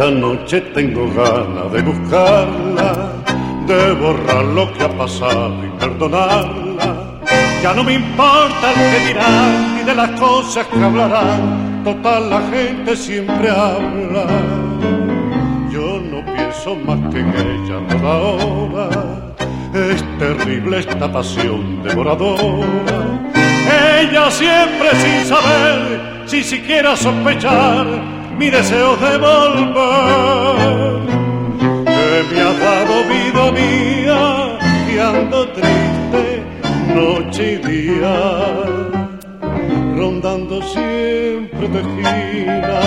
Esta noche tengo ganas de buscarla, de borrar lo que ha pasado y perdonarla. Ya no me importa el que dirán ni de las cosas que hablarán, total la gente siempre habla. Yo no pienso más que en ella toda hora, es terrible esta pasión devoradora. Ella siempre sin saber, sin siquiera sospechar, mi deseo de volver. Que me ha dado vida mía, que ando triste noche y día, rondando siempre tu esquina,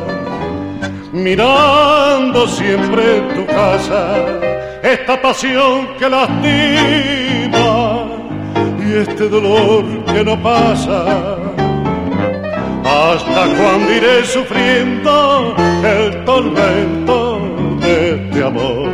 mirando siempre tu casa, esta pasión que lastima y este dolor que no pasa. ¿Hasta cuándo iré sufriendo el tormento de este amor?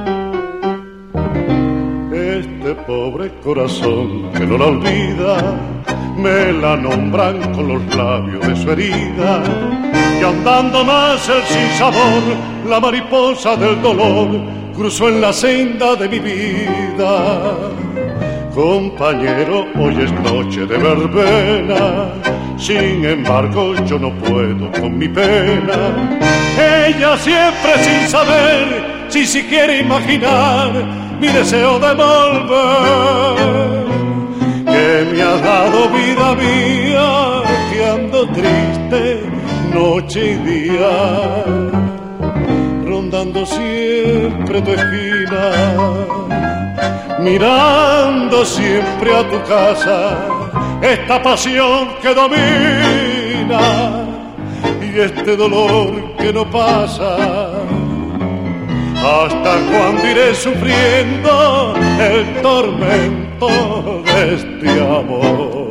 Este pobre corazón que no la olvida, me la nombran con los labios de su herida. Y andando más el sinsabor, la mariposa del dolor cruzó en la senda de mi vida. Compañero, hoy es noche de verbena, sin embargo yo no puedo con mi pena. Ella siempre sin saber, sin siquiera imaginar mi deseo de volver. Que me ha dado vida mía, que ando triste noche y día, rondando siempre tu esquina, mirando siempre a tu casa, esta pasión que domina y este dolor que no pasa. ¿Hasta cuándo iré sufriendo el tormento de este amor?